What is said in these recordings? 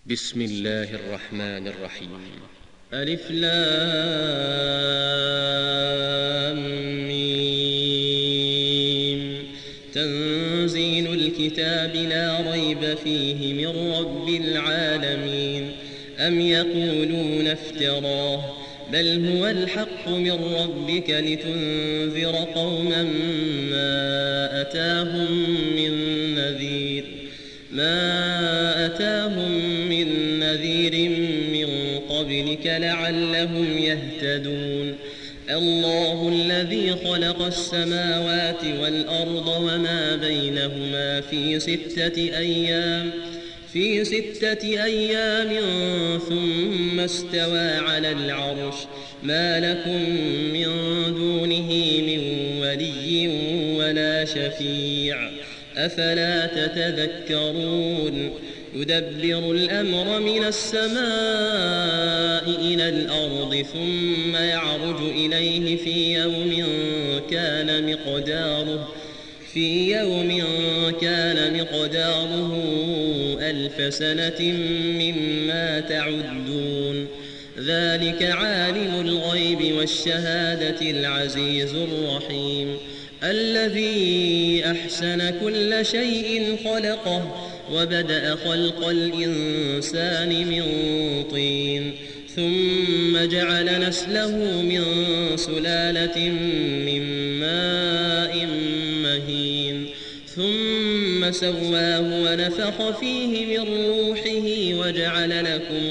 بسم الله الرحمن الرحيم. ألف لام ميم. تنزيل الكتاب لا ريب فيه من رب العالمين. أم يقولون افتراه بل هو الحق من ربك لتنذر قوما ما أتاهم من نذير من قبلك لعلهم يهتدون. الله الذي خلق السماوات والأرض وما بينهما في 6 أيام ثم استوى على العرش. ما لكم من دونه من ولي ولا شفيع أفلا تتذكرون. يدبر الأمر من السماء إلى الأرض ثم يعرج إليه في يوم كان مقداره 1000 سنة مما تعدون. ذلك عالم الغيب والشهادة العزيز الرحيم. الذي أحسن كل شيء خلقه وبدأ خلق الإنسان من طين ثم جعل نسله من سلالة من ماء مهين ثم سواه ونفخ فيه من روحه وجعل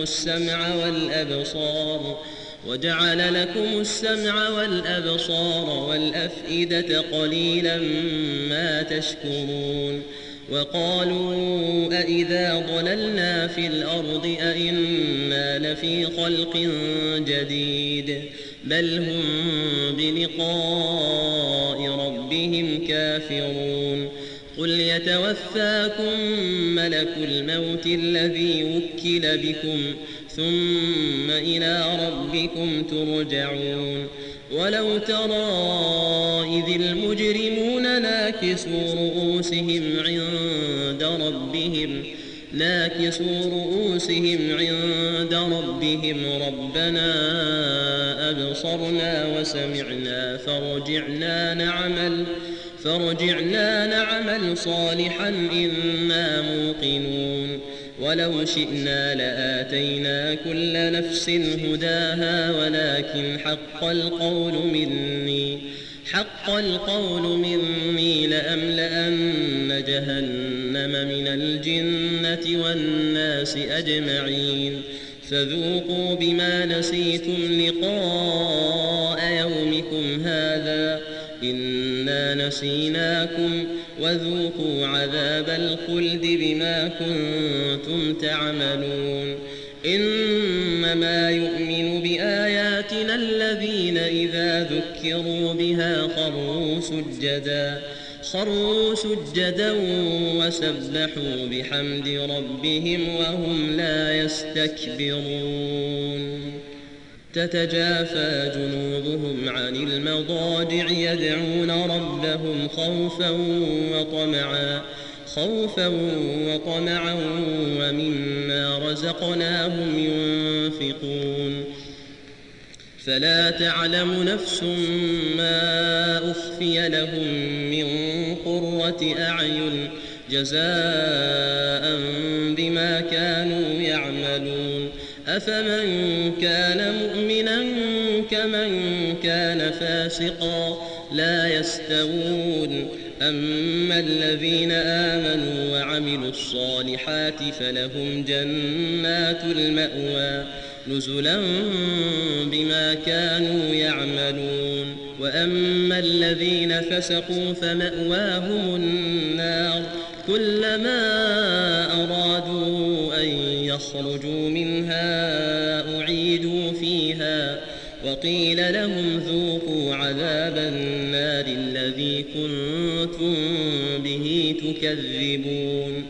لكم السمع والأبصار والأفئدة قليلا ما تشكرون. وقالوا أإذا ضللنا في الأرض أإنا لفي خلق جديد بل هم بلقاء ربهم كافرون. قل يتوفاكم ملك الموت الذي وكل بكم ثم إلى ربكم ترجعون. ولو ترى إذ المجرمون ناكسوا رؤوسهم عند ربهم ربنا أبصرنا وسمعنا فارجعنا نعمل صالحا إنا موقنون. ولو شئنا لآتينا كل نفس هداها ولكن حق القول مني لأملأن جهنم من الجنة والناس أجمعين. فذوقوا بما نسيتم لقاء يومكم هذا إنا نسيناكم وذوقوا عذاب الخلد بما كنتم تعملون. إنما يؤمن بآياتنا الذين إذا ذكروا بها خروا سجدا وسبحوا بحمد ربهم وهم لا يستكبرون. تتجافى جنوبهم عن المضاجع يدعون ربهم خوفا وطمعا ومما رزقناهم ينفقون. فلا تعلم نفس ما أخفي لهم من قرة أعين جزاء بما كانوا يعملون. أفمن كان مؤمنا كمن كان فاسقا لا يستوون. أما الذين آمنوا وعملوا الصالحات فلهم جنات المأوى نزلا بما كانوا يعملون. وأما الذين فسقوا فمأواهم النار كلما أرادوا أن يخرجوا منها أعيدوا فيها وقيل لهم ذوقوا عذاب النار الذي كنتم به تكذبون.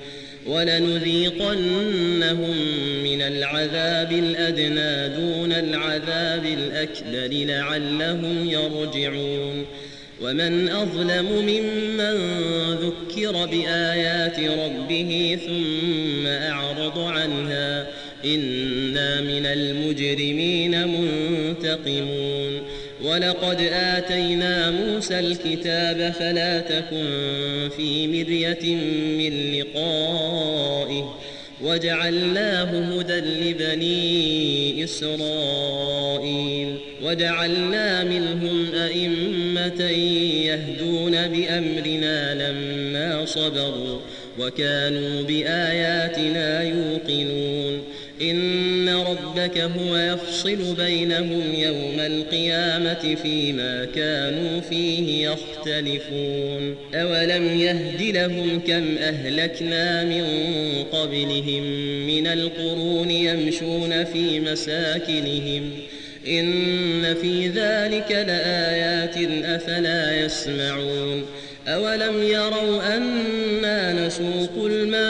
ولنذيقنهم من العذاب الأدنى دون العذاب الأكبر لعلهم يرجعون. ومن أظلم ممن ذكر بآيات ربه ثم أعرض عنها إنا من المجرمين منتقمون ولقد آتينا موسى الكتاب فلا تكن في مرية من لقائه وجعلناه هدى لبني إسرائيل وجعلنا منهم أئمة يهدون بأمرنا لما صبروا وكانوا بآياتنا يوقنون إن ربك هو يفصل بينهم يوم القيامة فيما كانوا فيه يختلفون أولم يهد لهم كم أهلكنا من قبلهم من القرون يمشون في مساكنهم إن في ذلك لآيات أفلا يسمعون أولم يروا أنا نسوق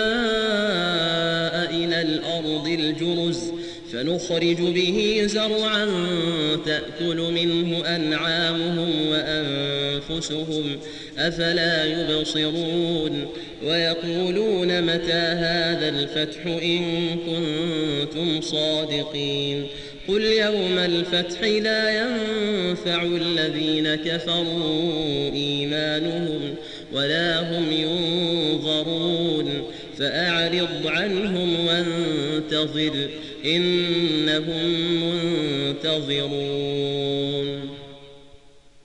الماء إلى الأرض الجرز فنخرج به زرعا تأكل منه أنعامهم وأنفسهم أفلا يبصرون ويقولون متى هذا الفتح إن كنتم صادقين قل يوم الفتح لا ينفع الذين كفروا إيمانهم ولا هم ينظرون فأعرض عنهم وانتظر إنهم منتظرون